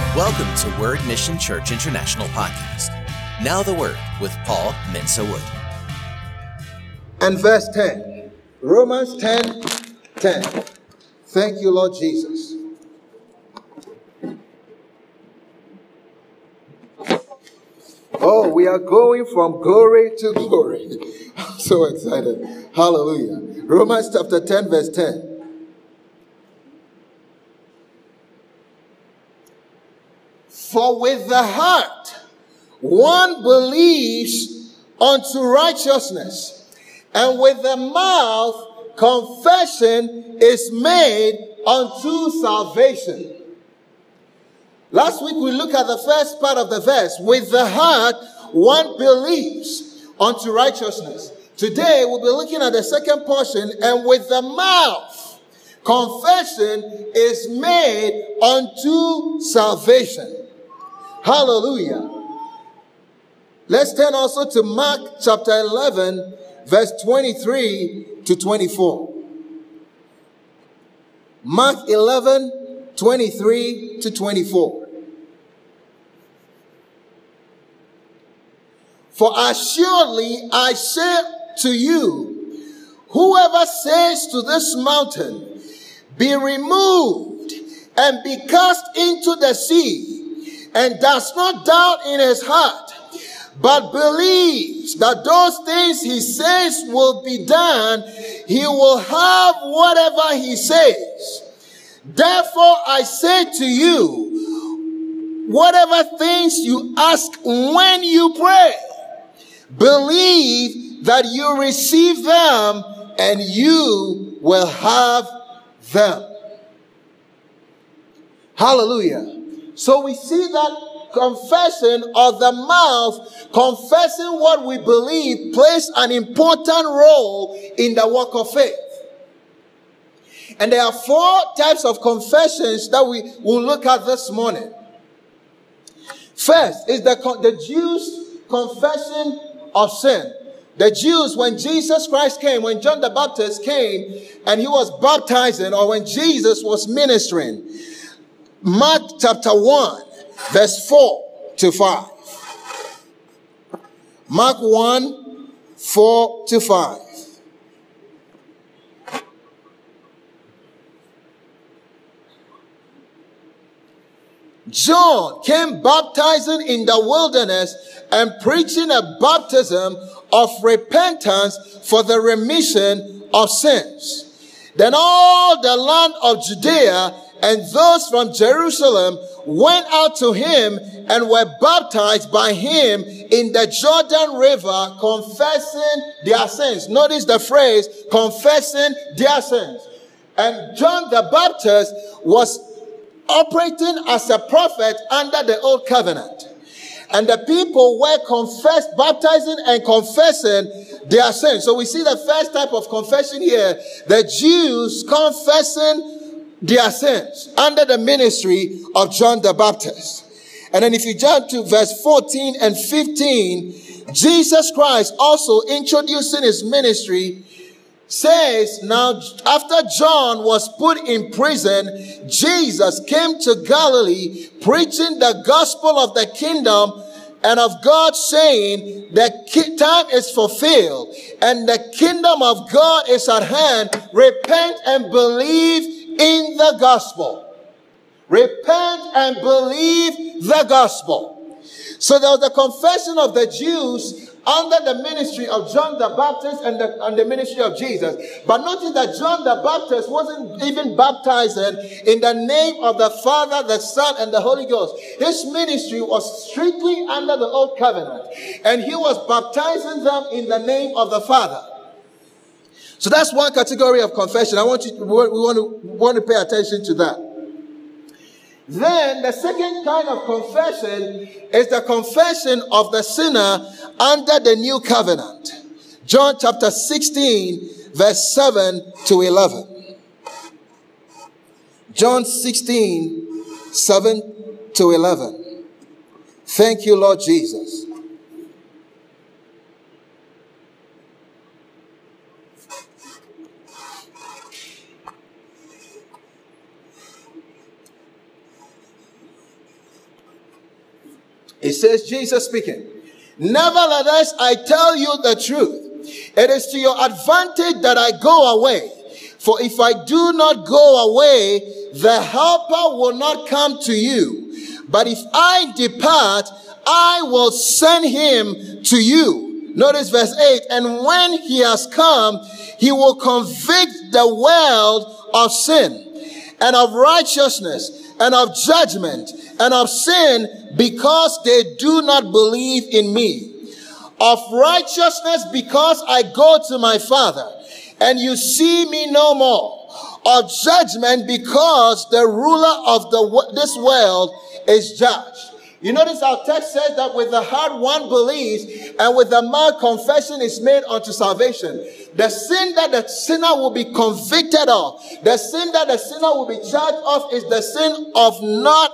Welcome to Word Mission Church International Podcast. Now the Word with Paul Mensa-Wood. And verse 10. Romans 10:10. Thank you, Lord Jesus. Oh, we are going from glory to glory. I'm so excited. Hallelujah. Romans chapter 10, verse 10. For with the heart one believes unto righteousness, and with the mouth confession is made unto salvation. Last week we looked at the first part of the verse. With the heart one believes unto righteousness. Today we'll be looking at the second portion, and with the mouth confession is made unto salvation. Hallelujah. Let's turn also to Mark chapter 11, verse 23 to 24. Mark 11, 23 to 24. For assuredly I say to you, whoever says to this mountain, be removed and be cast into the sea, and does not doubt in his heart, but believes that those things he says will be done, he will have whatever he says. Therefore I say to you, whatever things you ask when you pray, believe that you receive them and you will have them. Hallelujah. So we see that confession of the mouth, confessing what we believe, plays an important role in the walk of faith. And there are four types of confessions that we will look at this morning. First is the Jews' confession of sin. The Jews, when Jesus Christ came, when John the Baptist came and he was baptizing, or when Jesus was ministering, Mark chapter 1, verse 4 to 5. Mark 1, 4 to 5. John came baptizing in the wilderness and preaching a baptism of repentance for the remission of sins. Then all the land of Judea and those from Jerusalem went out to him and were baptized by him in the Jordan River, confessing their sins. Notice the phrase, confessing their sins. And John the Baptist was operating as a prophet under the old covenant. And the people were baptizing and confessing their sins. So we see the first type of confession here, the Jews confessing their sins under the ministry of John the Baptist. And then if you jump to verse 14 and 15, Jesus Christ also introducing his ministry says, now after John was put in prison, Jesus came to Galilee preaching the gospel of the kingdom and of God, saying the time is fulfilled and the kingdom of God is at hand. Repent and believe in the gospel. Repent and believe the gospel. So there was the confession of the Jews under the ministry of John the Baptist and the ministry of Jesus. But notice that John the Baptist wasn't even baptizing in the name of the Father, the Son, and the Holy Ghost. His ministry was strictly under the old covenant. And he was baptizing them in the name of the Father. So that's one category of confession. We want to pay attention to that. Then the second kind of confession is the confession of the sinner under the new covenant. John chapter 16, verse 7 to 11. John 16, 7 to 11. Thank you, Lord Jesus. It says, Jesus speaking, nevertheless, I tell you the truth. It is to your advantage that I go away. For if I do not go away, the helper will not come to you. But if I depart, I will send him to you. Notice verse 8. And when he has come, he will convict the world of sin and of righteousness and of judgment and of sin, because they do not believe in me. Of righteousness, because I go to my Father and you see me no more. Of judgment, because the ruler of this world is judged. You notice our text says that with the heart one believes, and with the mouth confession is made unto salvation. The sin that the sinner will be convicted of, the sin that the sinner will be charged of, is the sin of not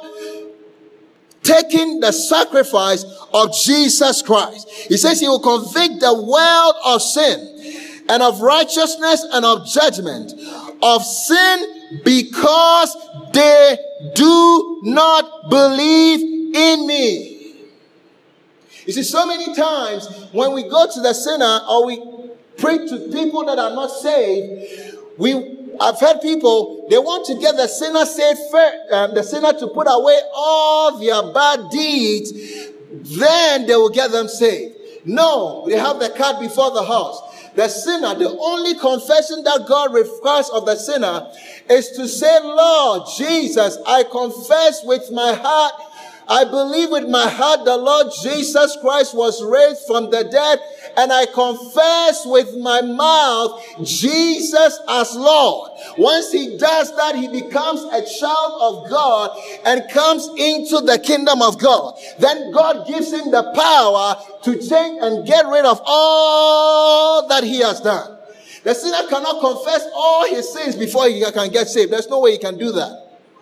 taking the sacrifice of Jesus Christ. He says he will convict the world of sin and of righteousness and of judgment. Of sin, because they do not believe in me. You see, so many times when we go to the sinner or we preach to people that are not saved, I've heard people, they want to get the sinner saved first, the sinner to put away all their bad deeds, then they will get them saved. No, they have the cart before the horse. The sinner, the only confession that God requires of the sinner is to say, Lord Jesus, I confess with my heart, I believe with my heart the Lord Jesus Christ was raised from the dead, and I confess with my mouth Jesus as Lord. Once he does that, he becomes a child of God and comes into the kingdom of God. Then God gives him the power to change and get rid of all that he has done. The sinner cannot confess all his sins before he can get saved. There's no way he can do that.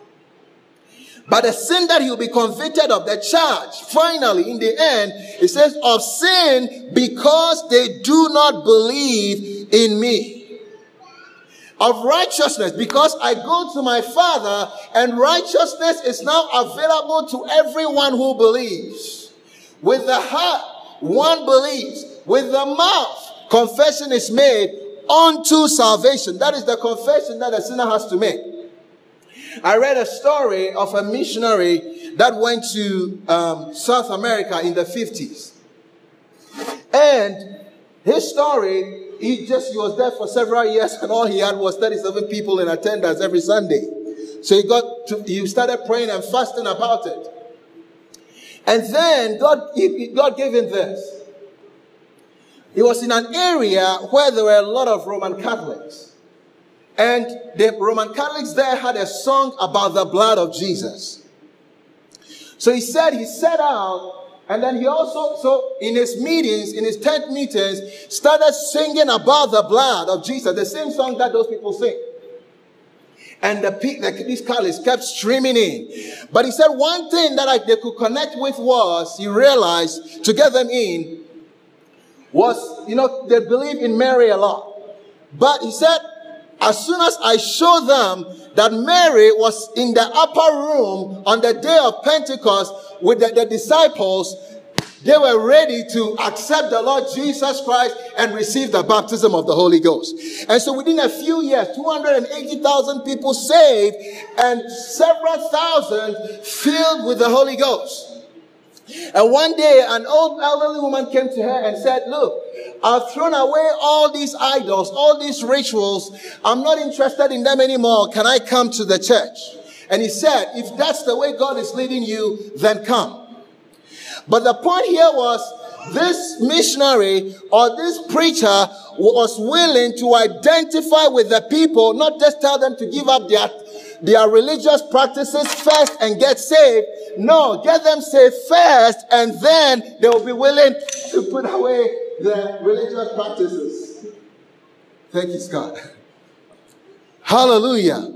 But the sin that he will be convicted of, the charge, finally, in the end, it says, of sin, because they do not believe in me. Of righteousness, because I go to my Father, and righteousness is now available to everyone who believes. With the heart, one believes. With the mouth, confession is made unto salvation. That is the confession that a sinner has to make. I read a story of a missionary that went to South America in the 50s. And his story, he was there for several years, and all he had was 37 people in attendance every Sunday. So he started praying and fasting about it. And then God gave him this. He was in an area where there were a lot of Roman Catholics. And the Roman Catholics there had a song about the blood of Jesus. So he set out, and then he also, in his meetings, in his tent meetings, started singing about the blood of Jesus, the same song that those people sing. And these Catholics kept streaming in. But he said one thing that they could connect with was, he realized, to get them in, was, they believe in Mary a lot. But he said, as soon as I showed them that Mary was in the upper room on the day of Pentecost with the disciples, they were ready to accept the Lord Jesus Christ and receive the baptism of the Holy Ghost. And so within a few years, 280,000 people saved and several thousand filled with the Holy Ghost. And one day, an old elderly woman came to her and said, look, I've thrown away all these idols, all these rituals. I'm not interested in them anymore. Can I come to the church? And he said, if that's the way God is leading you, then come. But the point here was, this missionary or this preacher was willing to identify with the people, not just tell them to give up their religious practices first and get saved. No, get them saved first, and then they will be willing to put away their religious practices. Thank you, Scott. Hallelujah.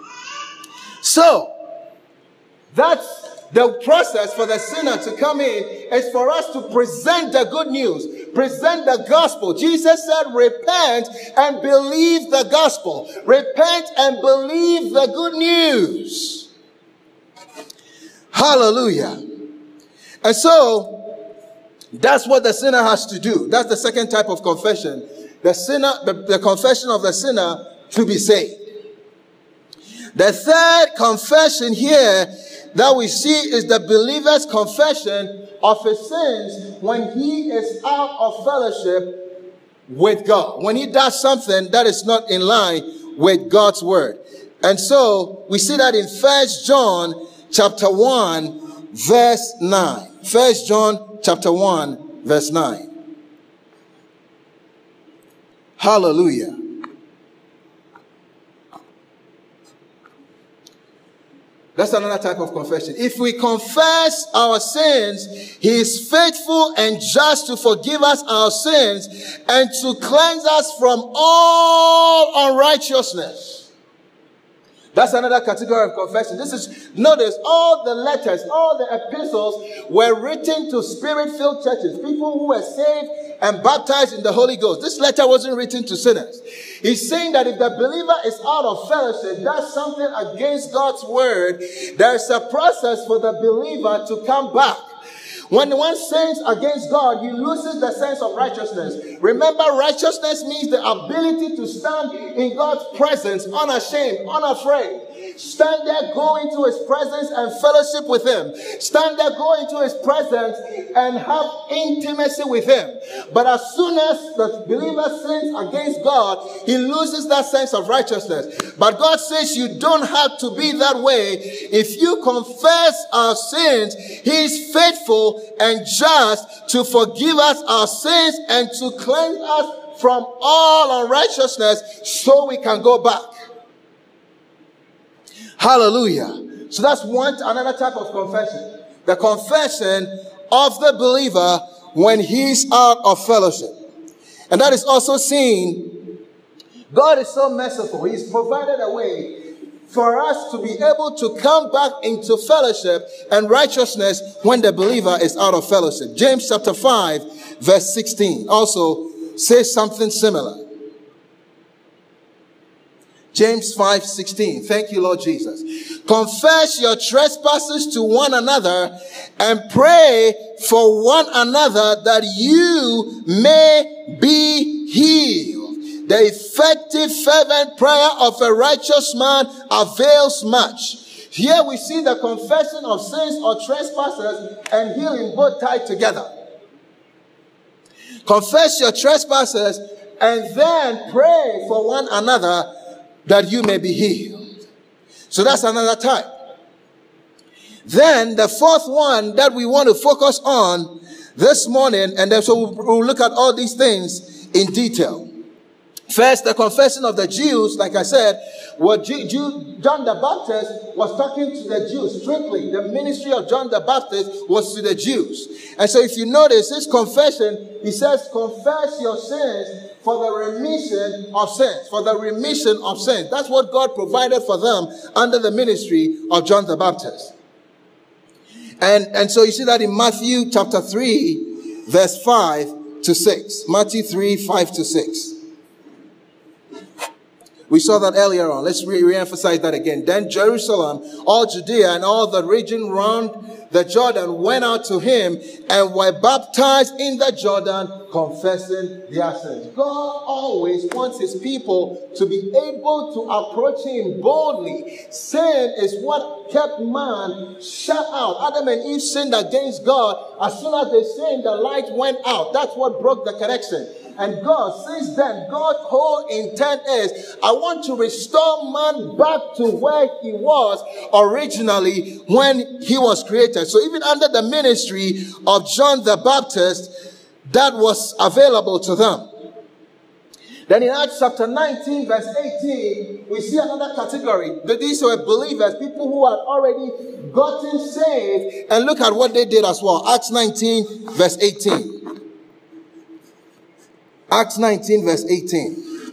So, that's the process for the sinner to come in, is for us to present the good news, present the gospel. Jesus said, repent and believe the gospel. Repent and believe the good news. Hallelujah. And so, that's what the sinner has to do. That's the second type of confession. The confession of the sinner to be saved. The third confession here that we see is the believer's confession of his sins when he is out of fellowship with God. When he does something that is not in line with God's word. And so we see that in 1 John chapter 1 verse 9. 1 John chapter 1 verse 9. Hallelujah. That's another type of confession. If we confess our sins, he is faithful and just to forgive us our sins and to cleanse us from all unrighteousness. That's another category of confession. Notice all the letters, all the epistles were written to spirit-filled churches, people who were saved and baptized in the Holy Ghost. This letter wasn't written to sinners. He's saying that if the believer is out of fellowship, does something against God's word, there's a process for the believer to come back. When one sins against God, he loses the sense of righteousness. Remember, righteousness means the ability to stand in God's presence unashamed, unafraid. Stand there, go into his presence and fellowship with him. Stand there, go into his presence and have intimacy with him. But as soon as the believer sins against God, he loses that sense of righteousness. But God says you don't have to be that way. If you confess our sins, he is faithful and just to forgive us our sins and to cleanse us from all unrighteousness so we can go back. Hallelujah. So that's another type of confession. The confession of the believer when he's out of fellowship. And that is also seen, God is so merciful. He's provided a way for us to be able to come back into fellowship and righteousness when the believer is out of fellowship. James chapter 5 verse 16 also says something similar. James 5:16. Thank you, Lord Jesus. Confess your trespasses to one another and pray for one another that you may be healed. The effective, fervent prayer of a righteous man avails much. Here we see the confession of sins or trespasses and healing both tied together. Confess your trespasses and then pray for one another that you may be healed. So that's another type. Then the fourth one that we want to focus on this morning, and then so we'll look at all these things in detail. First, the confession of the Jews, like I said, John the Baptist was talking to the Jews strictly. The ministry of John the Baptist was to the Jews. And so if you notice his confession, he says, confess your sins for the remission of sins. For the remission of sins. That's what God provided for them under the ministry of John the Baptist. And so you see that in Matthew chapter 3, verse 5 to 6. Matthew 3, 5 to 6. We saw that earlier on. Let's re-emphasize that again. Then Jerusalem, all Judea, and all the region round the Jordan went out to him and were baptized in the Jordan, confessing their sins. God always wants his people to be able to approach him boldly. Sin is what kept man shut out. Adam and Eve sinned against God. As soon as they sinned, the light went out. That's what broke the connection. And God, since then, God's whole intent is, I want to restore man back to where he was originally when he was created. So even under the ministry of John the Baptist, that was available to them. Then in Acts chapter 19, verse 18, we see another category. These were believers, people who had already gotten saved. And look at what they did as well. Acts 19, verse 18. Acts 19 verse 18.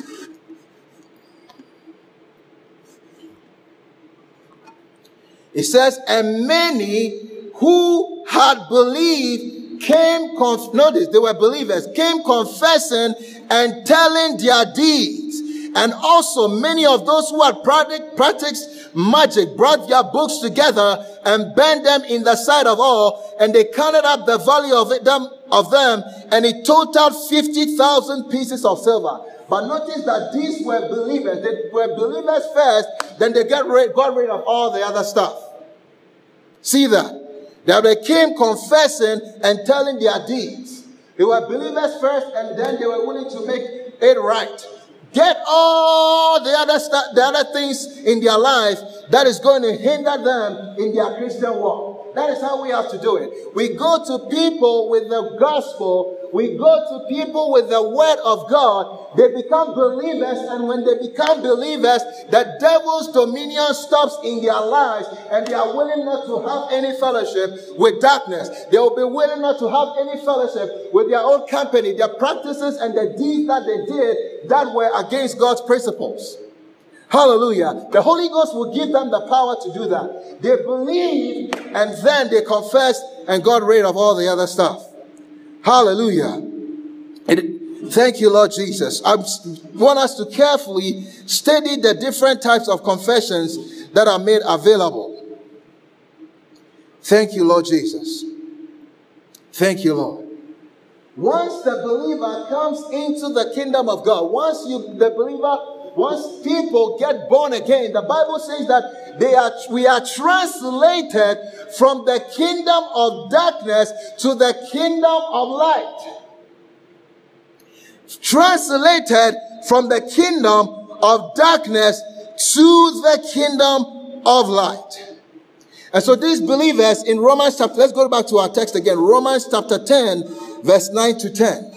It says, and many who had believed notice, they were believers, came confessing and telling their deeds. And also many of those who had practiced magic brought their books together and burned them in the sight of all, and they counted up the value of them, and it totaled 50,000 pieces of silver. But notice that these were believers. They were believers first, then they got rid of all the other stuff. See that? They came confessing and telling their deeds. They were believers first, and then they were willing to make it right. Get all the other things in their life that is going to hinder them in their Christian walk. That is how we have to do it. We go to people with the gospel. We go to people with the word of God. They become believers, and when they become believers, the devil's dominion stops in their lives, and they are willing not to have any fellowship with darkness. They will be willing not to have any fellowship with their own company, their practices and the deeds that they did that were against God's principles. Hallelujah. The Holy Ghost will give them the power to do that. They believe, and then they confess and got rid of all the other stuff. Hallelujah. Thank you, Lord Jesus. I want us to carefully study the different types of confessions that are made available. Thank you, Lord Jesus. Thank you, Lord. Once the believer comes into the kingdom of God, once people get born again, the Bible says that we are translated from the kingdom of darkness to the kingdom of light. Translated from the kingdom of darkness to the kingdom of light. And so these believers in Romans chapter, let's go back to our text again. Romans chapter 10, verse 9 to 10.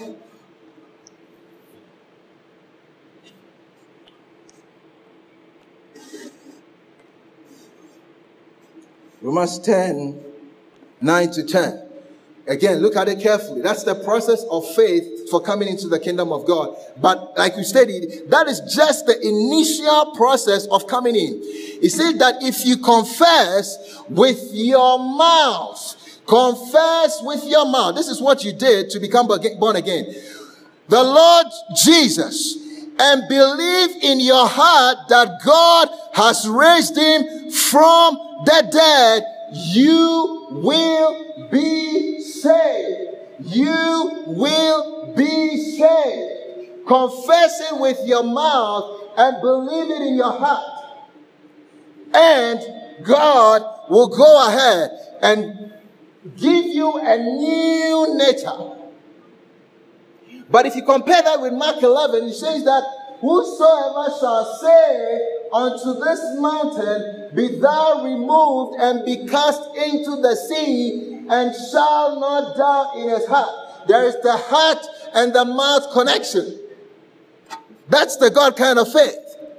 Romans 10, 9 to 10. Again, look at it carefully. That's the process of faith for coming into the kingdom of God. But like we studied, that is just the initial process of coming in. It says that if you confess with your mouth, this is what you did to become born again, the Lord Jesus, and believe in your heart that God has raised him from the dead, you will be saved. You will be saved. Confess it with your mouth and believe it in your heart. And God will go ahead and give you a new nature. But if you compare that with Mark 11, it says that whosoever shall say unto this mountain, be thou removed and be cast into the sea, and shall not doubt in his heart. There is the heart and the mouth connection. That's the God kind of faith.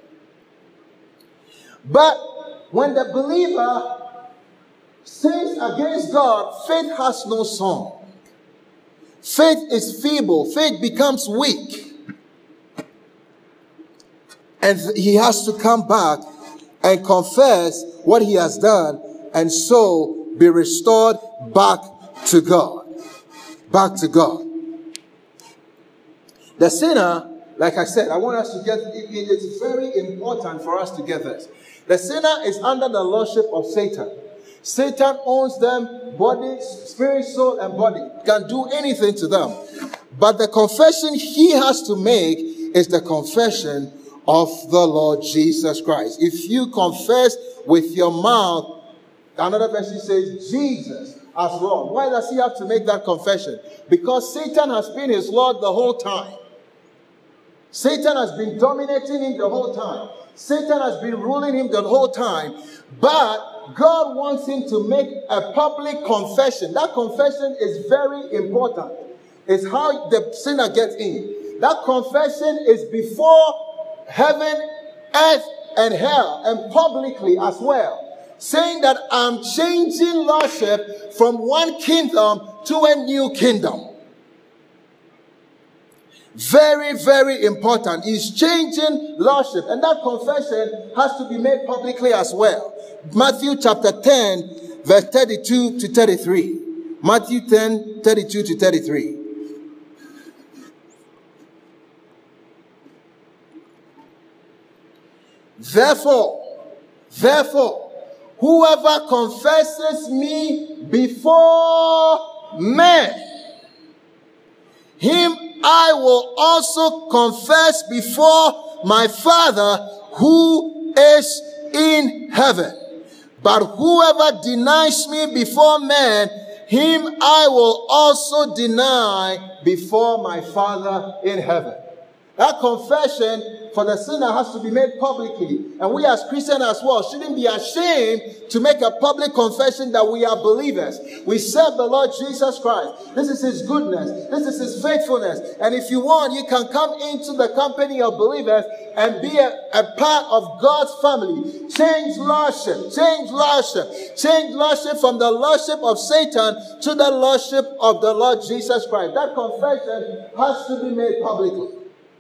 But when the believer sins against God, faith has no song. Faith is feeble. Faith becomes weak. And he has to come back and confess what he has done, and so be restored back to God. Back to God. The sinner, like I said, I want us to get, it's very important for us to get this. The sinner is under the lordship of Satan. Satan owns them, body, spirit, soul, and body. Can do anything to them. But the confession he has to make is the confession of the Lord Jesus Christ. If you confess with your mouth, another version says Jesus as Lord. Why does he have to make that confession? Because Satan has been his Lord the whole time. Satan has been dominating him the whole time. Satan has been ruling him the whole time. But God wants him to make a public confession. That confession is very important. It's how the sinner gets in. That confession is before heaven, earth, and hell, and publicly as well. Saying that I'm changing lordship from one kingdom to a new kingdom. Very, very important. He's changing lordship. And that confession has to be made publicly as well. Matthew chapter 10, verse 32 to 33. Matthew 10, 32 to 33. Therefore, whoever confesses me before men, him I will also confess before my Father who is in heaven. But whoever denies me before men, him I will also deny before my Father in heaven. That confession for the sinner has to be made publicly. And we as Christians as well shouldn't be ashamed to make a public confession that we are believers. We serve the Lord Jesus Christ. This is His goodness. This is His faithfulness. And if you want, you can come into the company of believers and be a part of God's family. Change lordship from the lordship of Satan to the lordship of the Lord Jesus Christ. That confession has to be made publicly.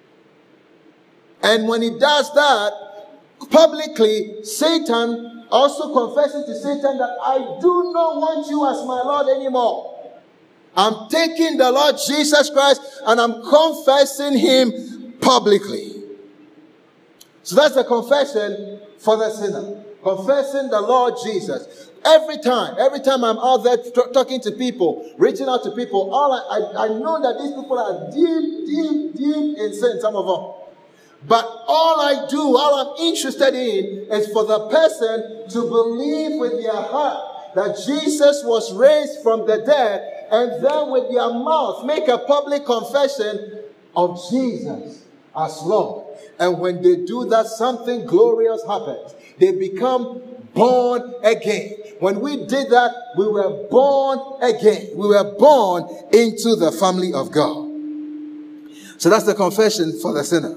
And when he does that publicly, Satan also confesses to Satan that I do not want you as my Lord anymore. I'm taking the Lord Jesus Christ and I'm confessing Him publicly. So that's the confession for the sinner. Confessing the Lord Jesus. Every time I'm out there talking to people, reaching out to people, I know that these people are deep in sin, some of them. But all I'm interested in is for the person to believe with their heart that Jesus was raised from the dead, and then with their mouth make a public confession of Jesus as Lord. And when they do that, something glorious happens. They become born again. When we did that, we were born again. We were born into the family of God. So that's the confession for the sinner.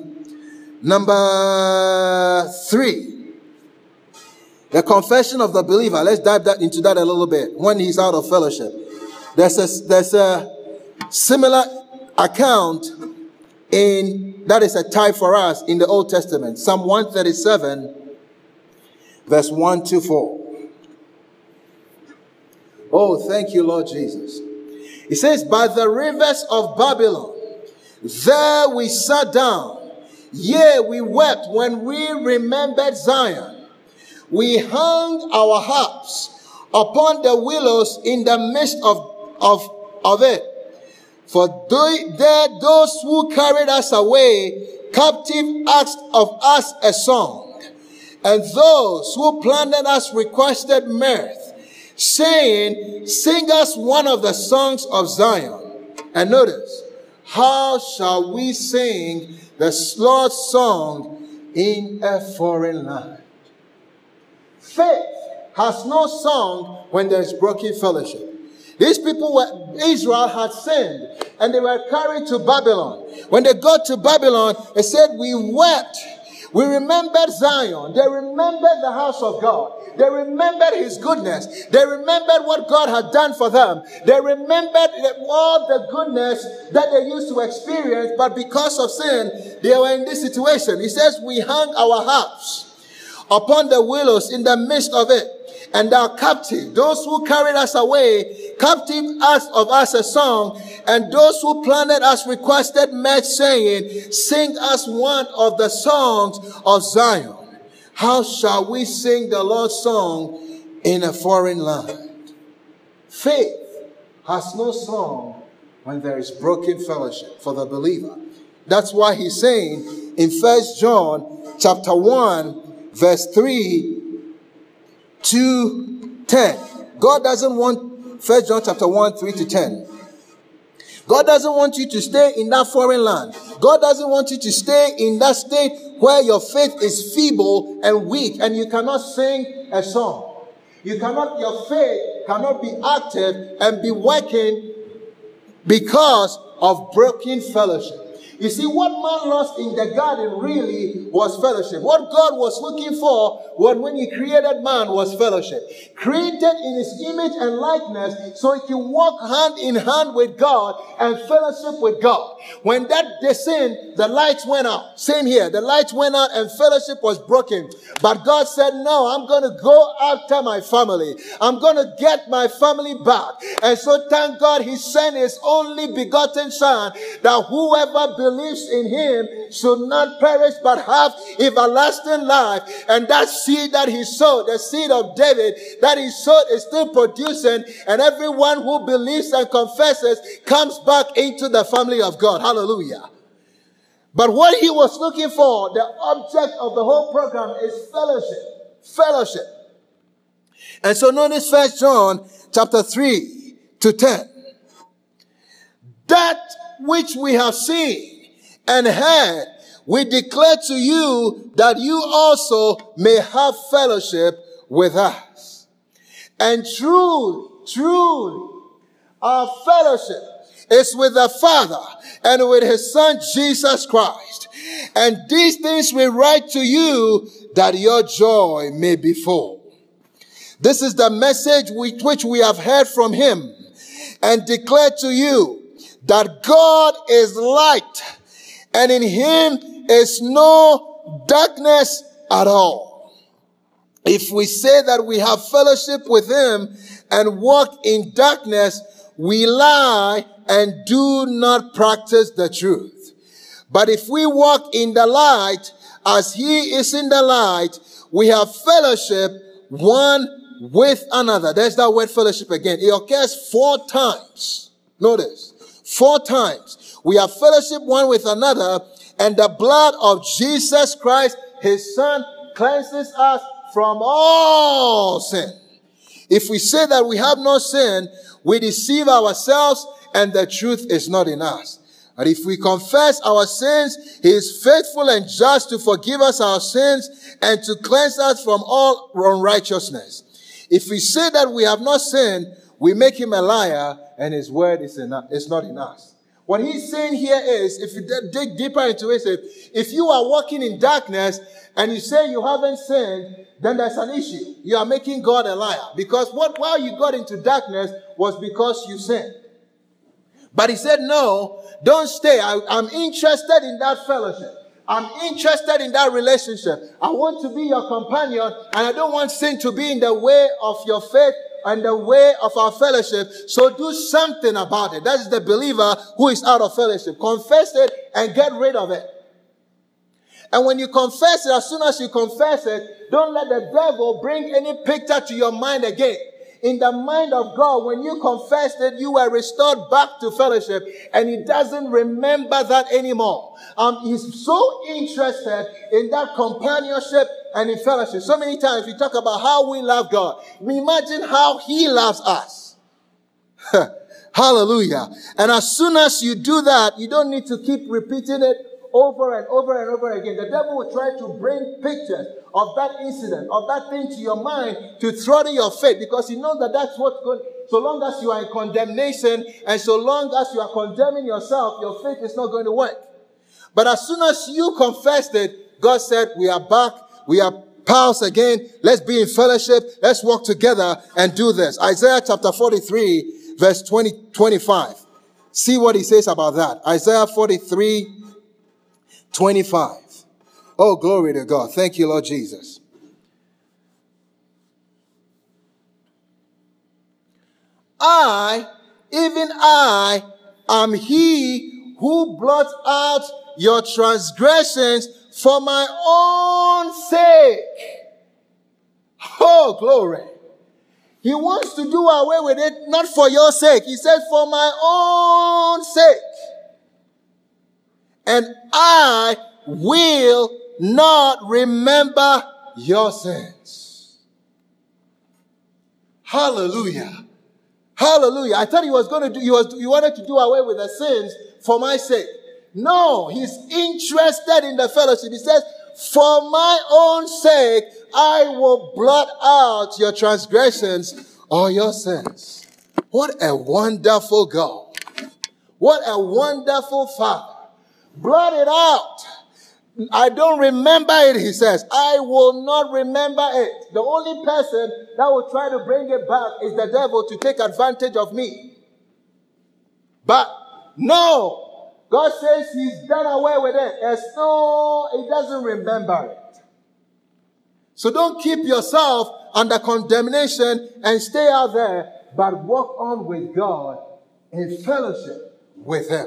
Number 3, the confession of the believer. Let's dive into that a little bit. When he's out of fellowship, there's a similar account that is a type for us in the Old Testament. Psalm 137, verse 1-4. Oh, thank you, Lord Jesus. It says, by the rivers of Babylon, there we sat down. Yea, we wept when we remembered Zion. We hung our harps upon the willows in the midst of it. For there those who carried us away captive asked of us a song, and those who plundered us requested mirth, saying, sing us one of the songs of Zion. And notice, how shall we sing the Lord's song in a foreign land? Faith has no song when there is broken fellowship. These people Israel had sinned and they were carried to Babylon. When they got to Babylon, it said, we wept. We remembered Zion. They remembered the house of God. They remembered His goodness. They remembered what God had done for them. They remembered all the goodness that they used to experience, but because of sin, they were in this situation. He says, we hung our harps upon the willows in the midst of it, and our captive, those who carried us away, captive asked of us a song, and those who plundered us requested mirth, saying, sing us one of the songs of Zion. How shall we sing the Lord's song in a foreign land? Faith has no song when there is broken fellowship for the believer. That's why he's saying in 1 John chapter 1, verse 3 to 10. God doesn't want 1 John chapter 1, 3 to 10. God doesn't want you to stay in that foreign land. God doesn't want you to stay in that state where your faith is feeble and weak and you cannot sing a song. Your faith cannot be active and be working because of broken fellowship. You see, what man lost in the garden really was fellowship. What God was looking for when He created man was fellowship. Created in His image and likeness so He can walk hand in hand with God and fellowship with God. When they sinned, the lights went out. Same here. The lights went out and fellowship was broken. But God said, no, I'm going to go after my family. I'm going to get my family back. And so thank God He sent His only begotten Son, that whoever believes in him should not perish but have everlasting life. And that seed that he sowed, the seed of David that he sowed, is still producing, and everyone who believes and confesses comes back into the family of God. Hallelujah. But what he was looking for, the object of the whole program, is fellowship. Fellowship. And so notice 1 John chapter 3 to 10. That which we have seen and heard, we declare to you, that you also may have fellowship with us. And truly, our fellowship is with the Father and with his Son, Jesus Christ. And these things we write to you, that your joy may be full. This is the message which we have heard from him and declare to you, that God is light, and in him is no darkness at all. If we say that we have fellowship with him and walk in darkness, we lie and do not practice the truth. But if we walk in the light, as he is in the light, we have fellowship one with another. There's that word fellowship again. It occurs 4 times. Notice. 4 times. We have fellowship one with another, and the blood of Jesus Christ, his Son, cleanses us from all sin. If we say that we have no sin, we deceive ourselves, and the truth is not in us. But if we confess our sins, he is faithful and just to forgive us our sins and to cleanse us from all unrighteousness. If we say that we have not sinned, we make him a liar, and his word is not in us. What he's saying here is, if you dig deeper into it, if you are walking in darkness and you say you haven't sinned, then there's an issue. You are making God a liar. Because why you got into darkness was because you sinned. But he said, no, don't stay. I'm interested in that fellowship. I'm interested in that relationship. I want to be your companion, and I don't want sin to be in the way of your faith and the way of our fellowship. So do something about it. That's the believer who is out of fellowship. Confess it and get rid of it. And when you confess it, as soon as you confess it, don't let the devil bring any picture to your mind again. In the mind of God, when you confessed it, you were restored back to fellowship, and he doesn't remember that anymore. He's so interested in that companionship and in fellowship. So many times we talk about how we love God. Imagine how he loves us. Hallelujah. And as soon as you do that, you don't need to keep repeating it over and over and over again. The devil will try to bring pictures of that incident, of that thing to your mind to throttle your faith, because he knows that that's what's going. So long as you are in condemnation and so long as you are condemning yourself, your faith is not going to work. But as soon as you confessed it, God said, we are back. We are pals again. Let's be in fellowship. Let's walk together and do this. Isaiah chapter 43, verse 25. See what he says about that. Isaiah 43, 25. Oh, glory to God. Thank you, Lord Jesus. Even I, am he who blots out your transgressions for my own sake. Oh, glory. He wants to do away with it, not for your sake. He said, for my own sake. And I will not remember your sins. Hallelujah. Hallelujah. I thought he wanted to do away with the sins for my sake. No, he's interested in the fellowship. He says, for my own sake, I will blot out your transgressions or your sins. What a wonderful God. What a wonderful Father. Blot it out. I don't remember it, he says. I will not remember it. The only person that will try to bring it back is the devil to take advantage of me. But no, God says he's done away with it. He doesn't remember it. So don't keep yourself under condemnation and stay out there, but walk on with God in fellowship with him.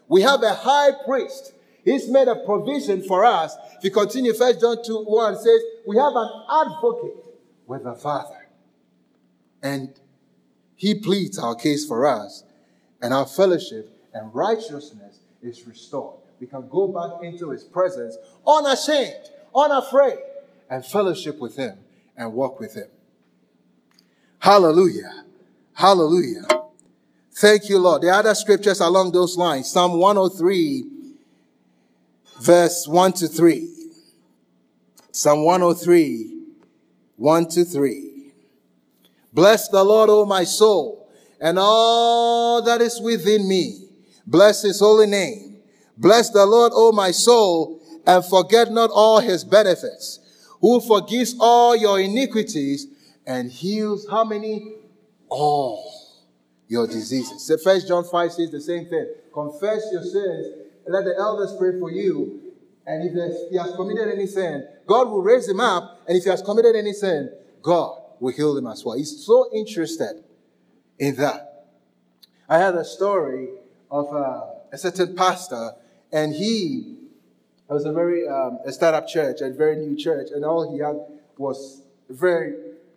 We have a high priest. He's made a provision for us. If you continue, 1 John 2:1 says, we have an advocate with the Father. And he pleads our case for us. And our fellowship and righteousness is restored. We can go back into his presence unashamed, unafraid, and fellowship with him and walk with him. Hallelujah. Hallelujah. Thank you, Lord. There are other scriptures along those lines. Psalm 103, verse 1 to 3. Psalm 103, 1 to 3. Bless the Lord, O my soul, and all that is within me. Bless his holy name. Bless the Lord, O my soul, and forget not all his benefits, who forgives all your iniquities and heals how many? All your diseases. So 1 John 5 says the same thing. Confess your sins, let the elders pray for you. And if he has committed any sin, God will raise him up. And if he has committed any sin, God will heal him as well. He's so interested in that. I had a story of a certain pastor, and he was a startup church, a very new church, and all he had was very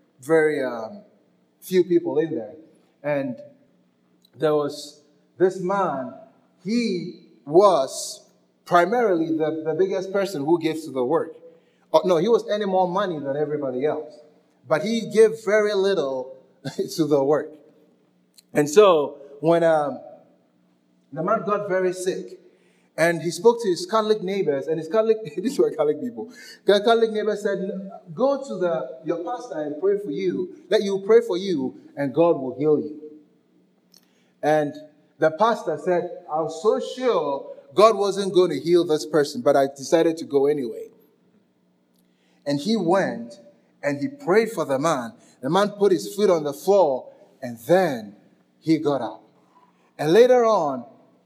few people in there. And there was this man. He was primarily the biggest person who gives to the work. No, he was earning more money than everybody else. But he gave very little to the work. And so when the man got very sick, and he spoke to his Catholic neighbors, and his Catholic, these were Catholic people. The Catholic neighbor said, go to your pastor and pray for you, that you pray for you, and God will heal you. And the pastor said, I was so sure God wasn't going to heal this person, but I decided to go anyway. And he went, and he prayed for the man. The man put his foot on the floor, and then he got up. And later on,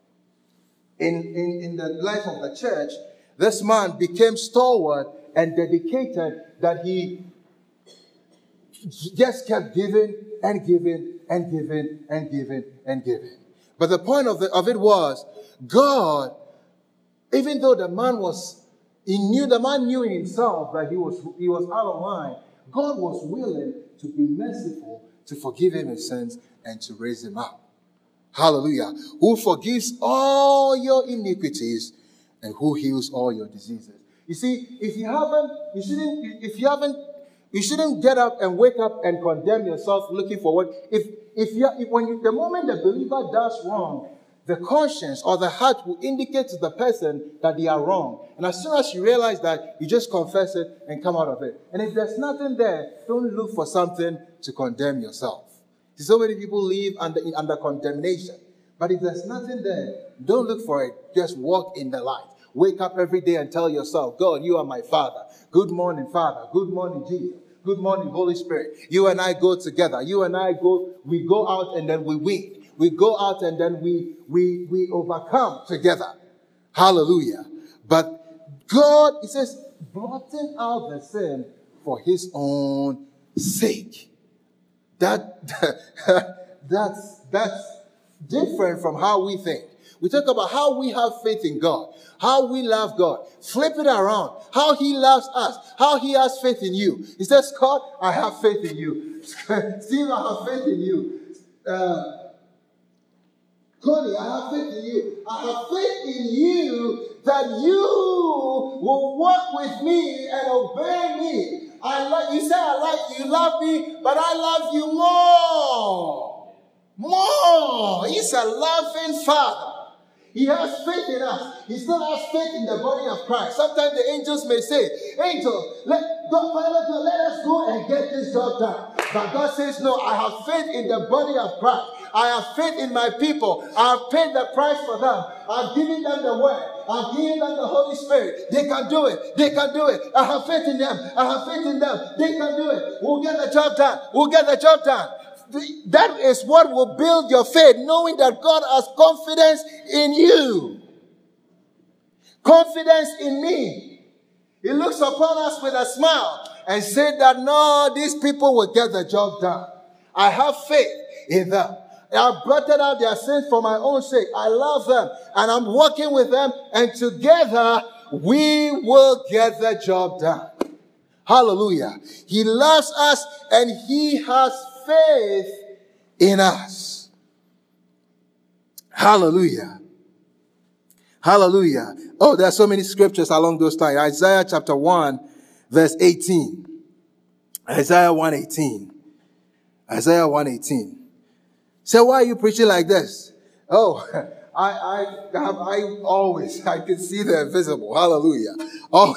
in the life of the church, this man became stalwart and dedicated, that he just kept giving and giving and giving and giving and giving. But the point of it was, God, even though the man knew in himself that he was out of line, God was willing to be merciful, to forgive him his sins, and to raise him up. Hallelujah. Who forgives all your iniquities and who heals all your diseases. You see, you shouldn't get up and wake up and condemn yourself looking for what. The moment the believer does wrong, the conscience or the heart will indicate to the person that they are wrong. And as soon as you realize that, you just confess it and come out of it. And if there's nothing there, don't look for something to condemn yourself. So many people live under condemnation. But if there's nothing there, don't look for it. Just walk in the light. Wake up every day and tell yourself, God, you are my Father. Good morning, Father. Good morning, Jesus. Good morning, Holy Spirit. You and I go together. We go out and then we win. We go out and then we overcome together. Hallelujah. But God, he says, blotting out the sin for his own sake. That's different from how we think. We talk about how we have faith in God, how we love God. Flip it around. How he loves us, how he has faith in you. He says, God, I have faith in you. Steve, I have faith in you. Cody, I have faith in you. I have faith in you that you will walk with me and obey me. You say you love me, but I love you more. More. He's a loving Father. He has faith in us. He still has faith in the body of Christ. Sometimes the angels may say, angel, let us go and get this job done. But God says, no, I have faith in the body of Christ. I have faith in my people. I have paid the price for them. I've given them the word. I've given them the Holy Spirit. They can do it. They can do it. I have faith in them. I have faith in them. They can do it. We'll get the job done. We'll get the job done. That is what will build your faith, knowing that God has confidence in you. Confidence in me. He looks upon us with a smile and said that, no, these people will get the job done. I have faith in them. I blotted out their sins for my own sake. I love them and I'm working with them, and together we will get the job done. Hallelujah. He loves us and he has faith in us. Hallelujah. Hallelujah. Oh, there are so many scriptures along those lines. Isaiah chapter 1, verse 18. Isaiah 1:18. Isaiah 1:18. So why are you preaching like this? Oh, I can see the invisible. Hallelujah. Oh,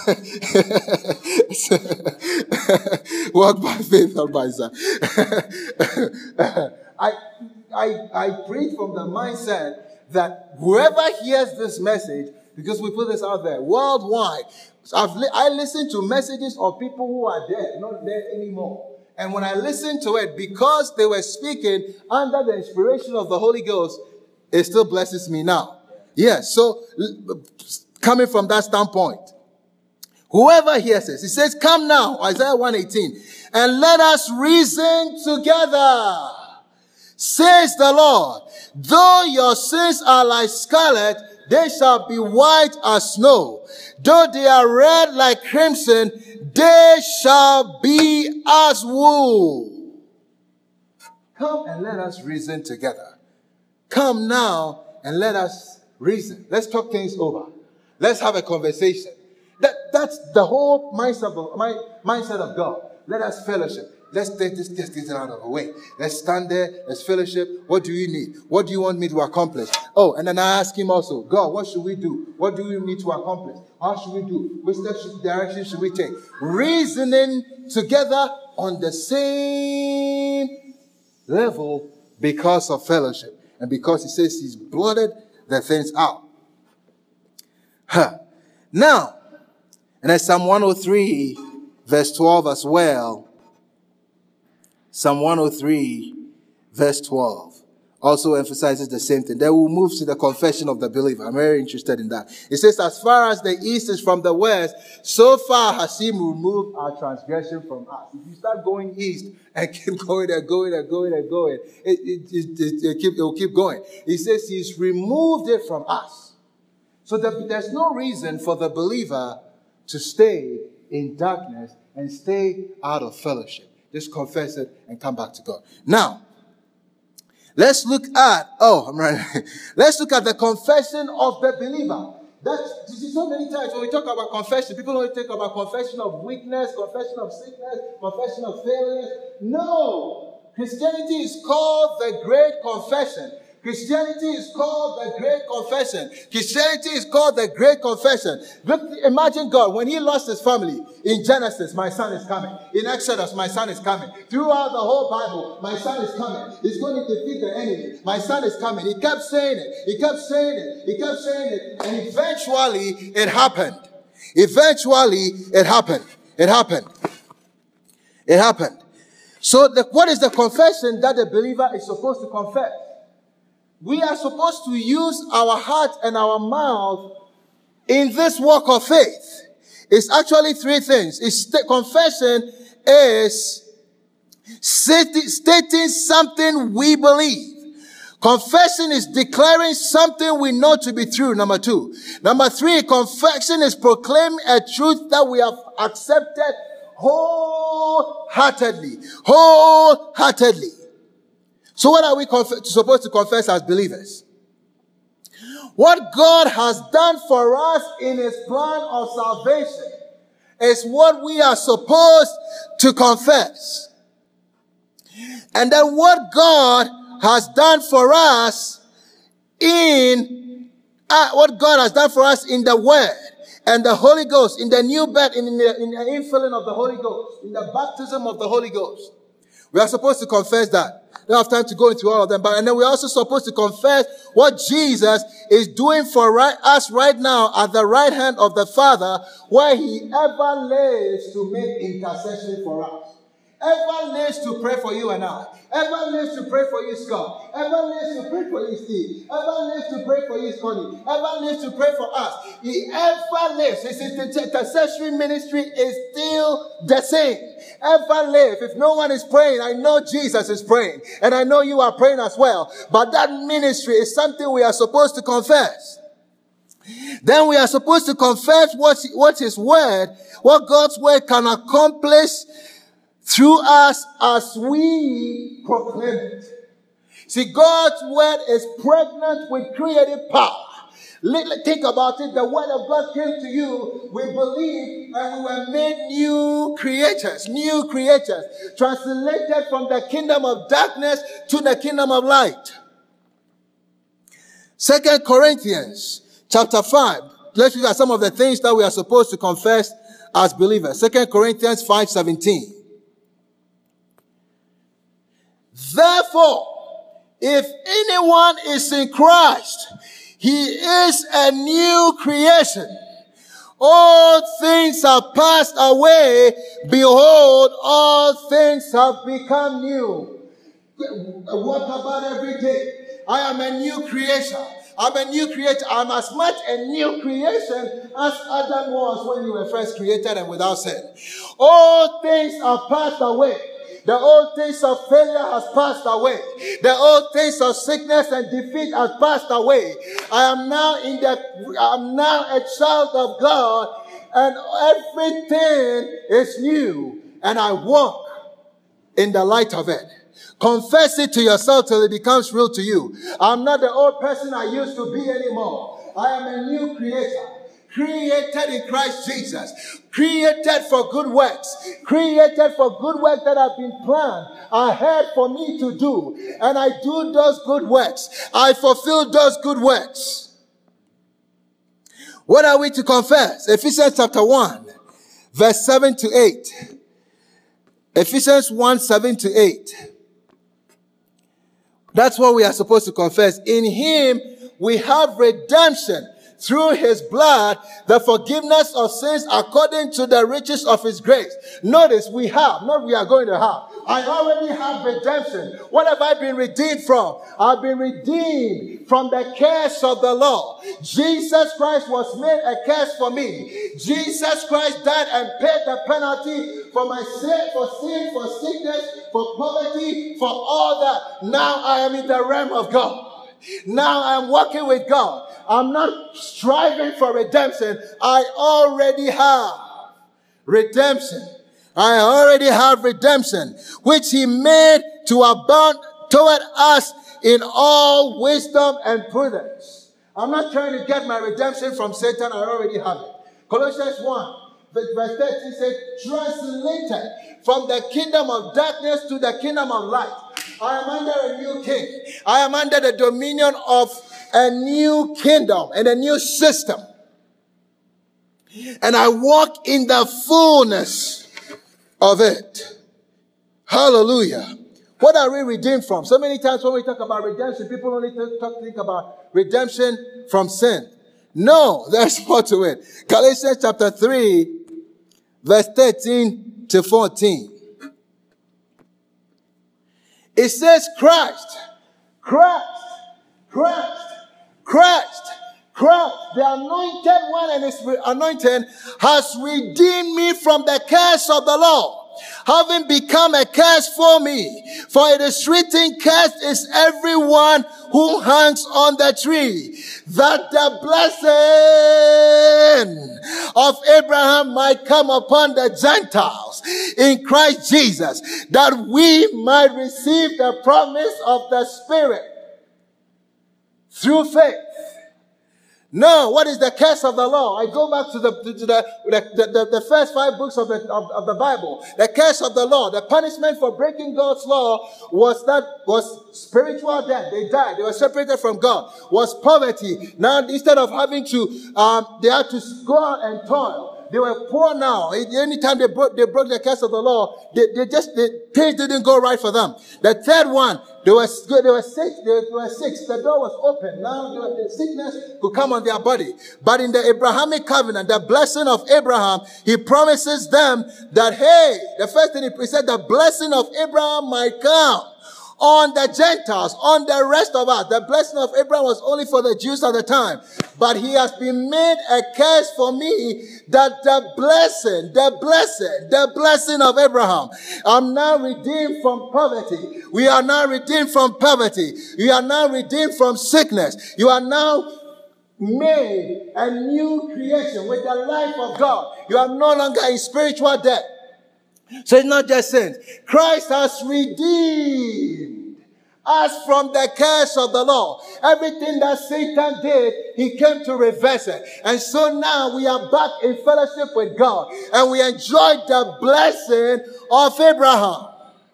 walk by faith, not by sight. I preach from the mindset that whoever hears this message, because we put this out there worldwide, I listen to messages of people who are dead, not dead anymore. And when I listen to it, because they were speaking under the inspiration of the Holy Ghost, it still blesses me now. Yes, so coming from that standpoint, whoever hears this, he says, come now, Isaiah 1:18, and let us reason together, says the Lord. Though your sins are like scarlet, they shall be white as snow. Though they are red like crimson, they shall be as wool. Come and let us reason together. Come now and let us reason. Let's talk things over. Let's have a conversation. That's the whole mindset of God. Let us fellowship. Let's take this thing out of the way. Let's stand there. Let's fellowship. What do you need? What do you want me to accomplish? Oh, and then I ask him also, God, what should we do? What do we need to accomplish? How should we do? Which direction should we take? Reasoning together on the same level because of fellowship. And because he says he's blotted the things out. Now, and then Psalm 103, verse 12 as well. Psalm 103, verse 12, also emphasizes the same thing. Then we'll move to the confession of the believer. I'm very interested in that. It says, as far as the east is from the west, so far has he removed our transgression from us. If you start going east and keep going and going and going and going, it will keep going. He says he's removed it from us. So there's no reason for the believer to stay in darkness and stay out of fellowship. Just confess it and come back to God. Now, let's look at, let's look at the confession of the believer. You see, so many times when we talk about confession, people only talk about confession of weakness, confession of sickness, confession of failure. No! Christianity is called the Great Confession. Christianity is called the Great Confession. Christianity is called the Great Confession. Imagine God, when he lost his family, in Genesis, my son is coming. In Exodus, my son is coming. Throughout the whole Bible, my son is coming. He's going to defeat the enemy. My son is coming. He kept saying it. He kept saying it. He kept saying it. And eventually, it happened. Eventually, it happened. It happened. It happened. So what is the confession that the believer is supposed to confess? We are supposed to use our heart and our mouth in this walk of faith. It's actually three things. Confession is stating something we believe. Confession is declaring something we know to be true, number two. Number three, confession is proclaiming a truth that we have accepted wholeheartedly. Wholeheartedly. So what are we supposed to confess as believers? What God has done for us in his plan of salvation is what we are supposed to confess. And then what God has done for us in the Word and the Holy Ghost, in the new birth, in the infilling of the Holy Ghost, in the baptism of the Holy Ghost. We are supposed to confess that. We don't have time to go into all of them. And then we're also supposed to confess what Jesus is doing for us right now at the right hand of the Father, where he ever lives to make intercession for us. ever lives to pray for you and I, ever lives to pray for you, Scott, ever lives to pray for you, Steve, ever lives to pray for you, Scotty, ever lives to pray for us. He ever lives. His intercessory ministry is still the same. Ever live. If no one is praying, I know Jesus is praying, and I know you are praying as well. But that ministry is something we are supposed to confess. Then we are supposed to confess what His word, what God's word can accomplish through us as we proclaim it. See, God's word is pregnant with creative power. Think about it. The word of God came to you. We believe, and we were made new creatures, translated from the kingdom of darkness to the kingdom of light. 2 Corinthians chapter 5. Let's look at some of the things that we are supposed to confess as believers. 2 Corinthians 5:17. Therefore, if anyone is in Christ, he is a new creation. All things have passed away. Behold, all things have become new. What about every day? I am a new creation. I'm a new creator. I'm as much a new creation as Adam was when you were first created and without sin. All things are passed away. The old things of failure has passed away. The old things of sickness and defeat has passed away. I'm now a child of God, and everything is new, and I walk in the light of it. Confess it to yourself till it becomes real to you. I'm not the old person I used to be anymore. I am a new creator. Created in Christ Jesus, created for good works, created for good works that have been planned ahead for me to do, and I do those good works. I fulfill those good works. What are we to confess? Ephesians chapter 1, verse 7 to 8. Ephesians 1, 7 to 8. That's what we are supposed to confess. In Him we have redemption through His blood, the forgiveness of sins according to the riches of His grace. Notice we have, not we are going to have. I already have redemption. What have I been redeemed from? I've been redeemed from the curse of the law. Jesus Christ was made a curse for me. Jesus Christ died and paid the penalty for my sin, for sickness, for poverty, for all that. Now I am in the realm of God. Now I'm walking with God. I'm not striving for redemption. I already have redemption. I already have redemption, which He made to abound toward us in all wisdom and prudence. I'm not trying to get my redemption from Satan. I already have it. Colossians 1, verse 13 says, translated from the kingdom of darkness to the kingdom of light. I am under a new king. I am under the dominion of a new kingdom and a new system. And I walk in the fullness of it. Hallelujah. What are we redeemed from? So many times when we talk about redemption, people only think about redemption from sin. No, there's more to it. Galatians chapter 3, verse 13 to 14. It says Christ, the anointed one and His anointing has redeemed me from the curse of the law, having become a curse for me. For it is written, cursed is everyone who hangs on the tree, that the blessing of Abraham might come upon the Gentiles in Christ Jesus, that we might receive the promise of the Spirit through faith. No, what is the curse of the law? I go back to the first 5 books of the Bible. The curse of the law, the punishment for breaking God's law was spiritual death. They died. They were separated from God. Was poverty. Now, instead of having to, they had to go out and toil. They were poor now. Anytime they broke the curse of the law, things didn't go right for them. The third one, they were sick. The door was open. Now the sickness could come on their body. But in the Abrahamic covenant, the blessing of Abraham, he promises them that, hey, the first thing he said, the blessing of Abraham might come on the Gentiles, on the rest of us. The blessing of Abraham was only for the Jews at the time. But he has been made a curse for me, that the blessing of Abraham. I'm now redeemed from poverty. We are now redeemed from poverty. You are now redeemed from sickness. You are now made a new creation with the life of God. You are no longer in spiritual death. So it's not just sins. Christ has redeemed us from the curse of the law. Everything that Satan did, he came to reverse it. And so now we are back in fellowship with God. And we enjoy the blessing of Abraham.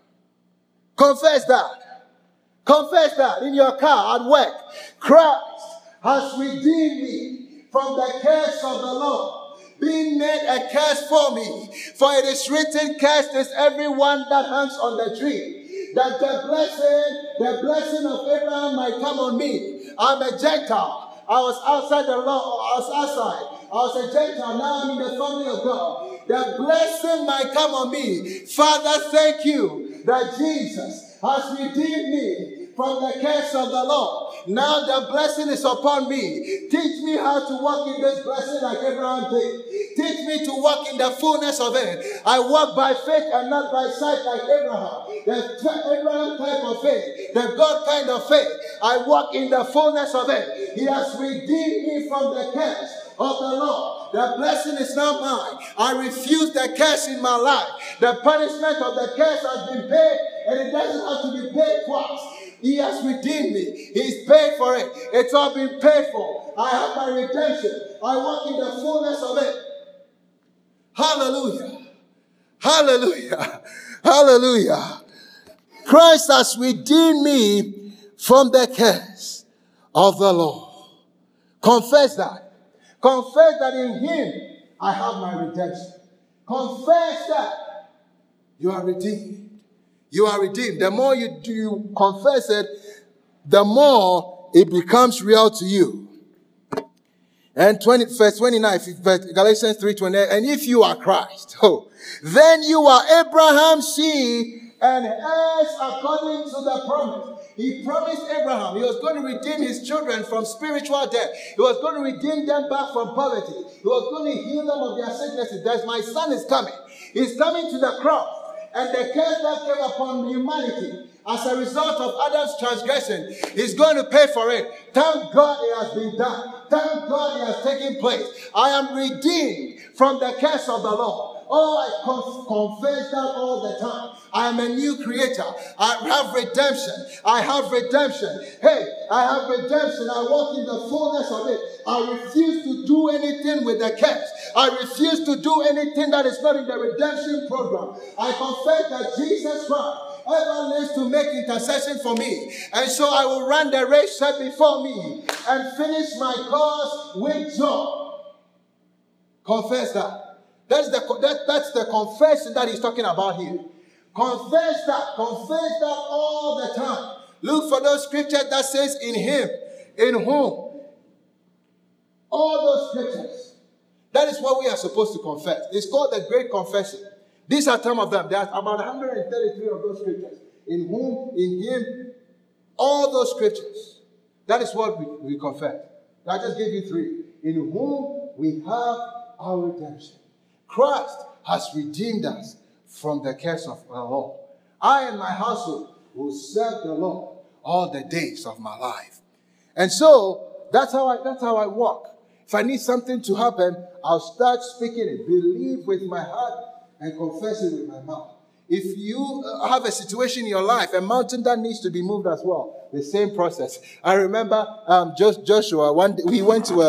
Confess that. Confess that in your car, at work. Christ has redeemed me from the curse of the law, being made a curse for me. For it is written, cursed is everyone that hangs on the tree, that the blessing of Abraham might come on me. I'm a Gentile. I was outside the law. I was a Gentile. Now I'm in the family of God. The blessing might come on me. Father, thank you that Jesus has redeemed me from the curse of the law. Now the blessing is upon me. Teach me how to walk in this blessing like Abraham did. Teach me to walk in the fullness of it. I walk by faith and not by sight like Abraham. The Abraham type of faith, the God kind of faith. I walk in the fullness of it. He has redeemed me from the curse of the law. The blessing is not mine. I refuse the curse in my life. The punishment of the curse has been paid, and it doesn't have to be paid twice. He has redeemed me. He's paid for it. It's all been paid for. I have my redemption. I walk in the fullness of it. Hallelujah. Hallelujah. Hallelujah. Christ has redeemed me from the curse of the law. Confess that. Confess that in Him I have my redemption. Confess that you are redeemed. You are redeemed. The more you confess it, the more it becomes real to you. And verse 29, Galatians 3:28, and if you are Christ, then you are Abraham's seed and heirs according to the promise. He promised Abraham he was going to redeem his children from spiritual death. He was going to redeem them back from poverty. He was going to heal them of their sicknesses. That's my son is coming. He's coming to the cross. And the curse that came upon humanity as a result of Adam's transgression is going to pay for it. Thank God it has been done. Thank God it has taken place. I am redeemed from the curse of the law. Oh, I confess that all the time. I am a new creator. I have redemption. I have redemption. Hey, I have redemption. I walk in the fullness of it. I refuse to do anything with the curse. I refuse to do anything that is not in the redemption program. I confess that Jesus Christ ever lives to make intercession for me. And so I will run the race set before me and finish my course with joy. Confess that. That's the confession that he's talking about here. Confess that. Confess that all the time. Look for those scriptures that says in him, in whom. All those scriptures. That is what we are supposed to confess. It's called the Great Confession. These are some of them. There are about 133 of those scriptures. In whom, in him, all those scriptures. That is what we confess. I just gave you 3. In whom we have our redemption. Christ has redeemed us from the curse of the law. I and my household will serve the Lord all the days of my life. And so, that's how I walk. If I need something to happen, I'll start speaking it. Believe with my heart and confess it with my mouth. If you have a situation in your life, a mountain that needs to be moved as well, the same process. I remember Joshua, one day, he went to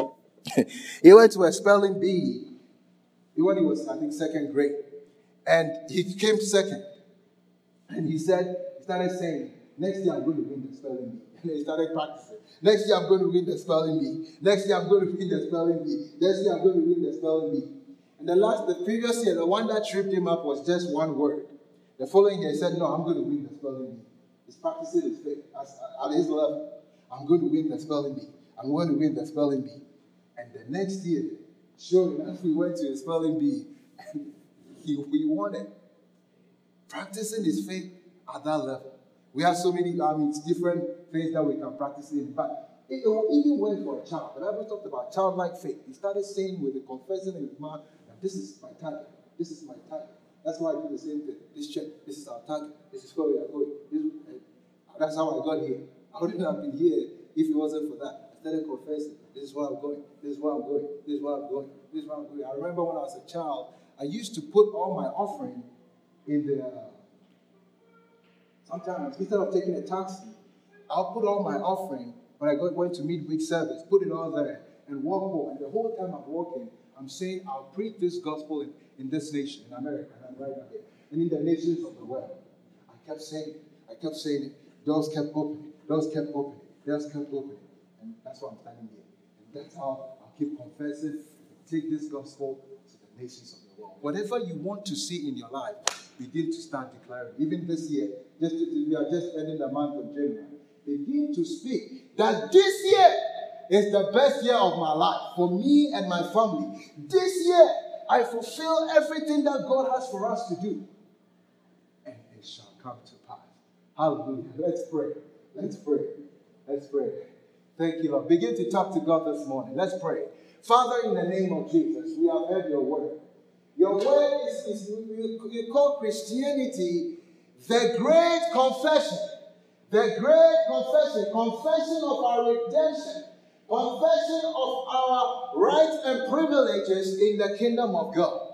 a spelling bee when he was, I think, 2nd grade. And he came second. And he started saying, next year I'm going to win the spelling bee. And he started practicing. Next year I'm going to win the spelling bee. Next year I'm going to win the spelling bee. Next year I'm going to win the spelling bee. And the previous year, the one that tripped him up was just one word. The following year, he said, no, I'm going to win the spelling bee. He's practicing his faith at his level. I'm going to win the spelling bee. I'm going to win the spelling bee. And the next year, sure enough, we went to a spelling bee and we won it. Practicing his faith at that level. We have so many, different things that we can practice in. But it even went for a child. The Bible talked about childlike faith. He started saying with the confession in his mouth, this is my target. This is my target. That's why I do the same thing. This church, this is our target. This is where we are going. That's how I got here. I wouldn't have been here if it wasn't for that. I started confessing. This is where I'm going. This is where I'm going. This is where I'm going. This is where I'm going. I remember when I was a child, I used to put all my offering in the... Sometimes, instead of taking a taxi, I'll put all my offering when I went to midweek service, put it all there, and walk home. And the whole time I'm walking, I'm saying, I'll preach this gospel in this nation, in America, and I'm right now here, and in the nations of the world. I kept saying it. Doors kept opening. Doors kept opening. Doors kept opening. And that's why I'm standing here. And that's how I'll keep confessing, take this gospel to the nations of the world. Whatever you want to see in your life, begin to start declaring. Even this year, we are just ending the month of January. Begin to speak that this year is the best year of my life for me and my family. This year, I fulfill everything that God has for us to do. And it shall come to pass. Hallelujah. Let's pray. Let's pray. Let's pray. Thank you, Lord. Begin to talk to God this morning. Let's pray. Father, in the name of Jesus, we have heard your word. Your word is you call Christianity the great confession. The great confession. Confession of our redemption. Confession of our rights and privileges in the kingdom of God.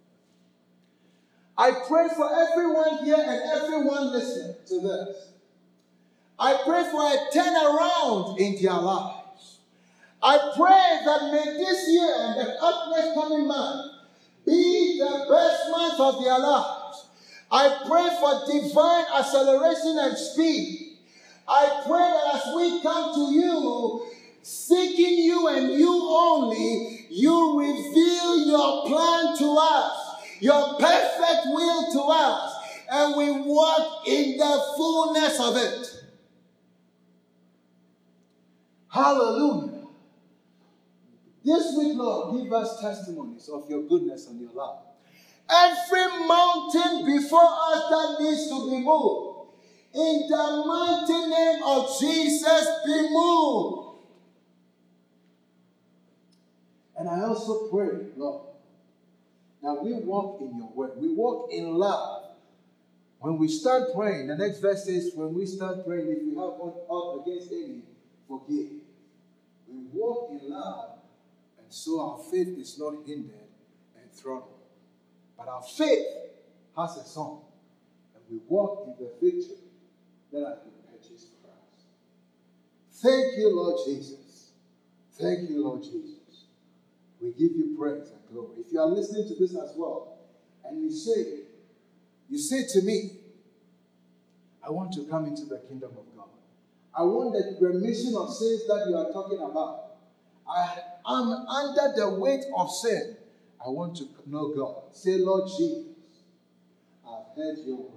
I pray for everyone here and everyone listening to this. I pray for a turnaround in their lives. I pray that may this year and the next coming month be the best month of their lives. I pray for divine acceleration and speed. I pray that as we come to you, seeking you and you only, you reveal your plan to us, your perfect will to us, and we walk in the fullness of it. Hallelujah. This week, Lord, give us testimonies of your goodness and your love. Every mountain before us that needs to be moved, in the mighty name of Jesus, be moved. And I also pray, Lord, that we walk in your word. We walk in love. When we start praying, the next verse says, when we start praying, if we have one ought against any, forgive. We walk in love, and so our faith is not hindered and throttled. But our faith has a song, and we walk in the victory that has been purchased for us. Thank you, Lord Jesus. Thank you, Lord Jesus. We give you praise and glory. If you are listening to this as well, and you say to me, I want to come into the kingdom of God. I want the remission of sins that you are talking about. I am under the weight of sin. I want to know God. Say, Lord Jesus, I've heard your word.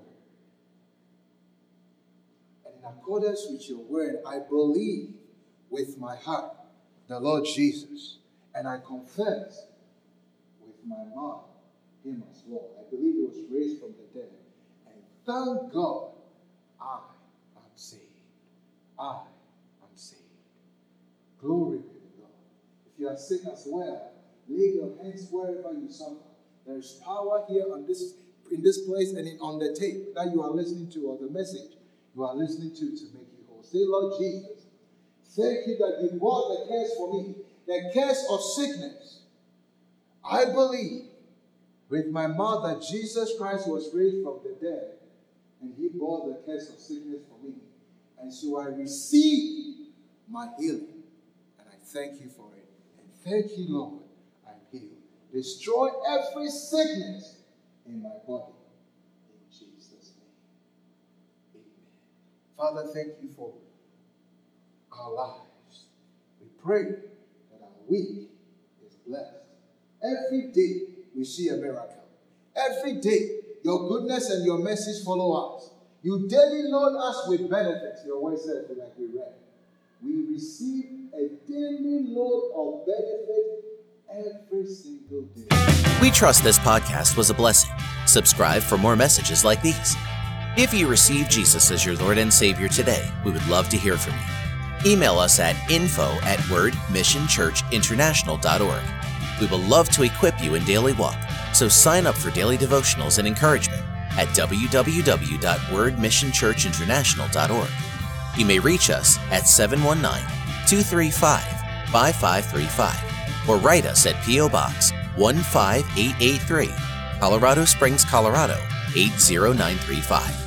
And in accordance with your word, I believe with my heart the Lord Jesus. And I confess with my mouth him as Lord. I believe he was raised from the dead. And thank God, I am saved. I am saved. Glory be to God. If you are sick as well, lay your hands wherever you suffer. There is power here in this place and on the tape that you are listening to, or the message you are listening to make you whole. Say, Lord Jesus, thank you that you bore the curse for me, the curse of sickness. I believe with my mouth that Jesus Christ was raised from the dead, and he bore the curse of sickness for me. And so I receive my healing. And I thank you for it. And thank you, Lord, I'm healed. Destroy every sickness in my body. In Jesus' name. Amen. Father, thank you for our lives. We pray that our week is blessed. Every day we see a miracle. Every day, your goodness and your mercies follow us. You daily load us with benefits. Your word says, like we read. We receive a daily load of benefit every single day. We trust this podcast was a blessing. Subscribe for more messages like these. If you receive Jesus as your Lord and Savior today, we would love to hear from you. Email us at info@wordmissionchurchinternational.org. We will love to equip you in daily walk, so sign up for daily devotionals and encouragement at www.wordmissionchurchinternational.org. You may reach us at 719-235-5535 or write us at P.O. Box 15883, Colorado Springs, Colorado 80935.